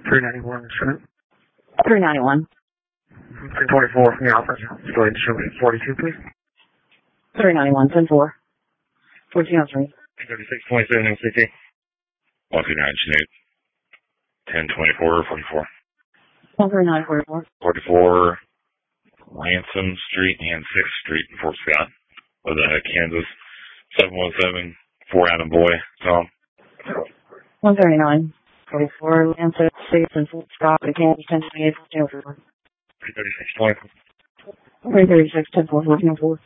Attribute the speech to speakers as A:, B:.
A: 391, Senate.
B: 391.
A: 324 from the office. Let's go ahead and show me 42, please.
B: 391, 10-4. 1403.
A: 3627 MCT.
C: 139 Chinook. 1024 44.
B: 139, 44.
C: 44 Ransom Street and 6th Street in Fort Scott. With Kansas. 717 4 Adam Boy. Tom.
B: 139, 44. Lancet, 6 and Fort Scott, Kansas, 1028, 1404.
A: 336 24.
B: 336, 10-4, 1404.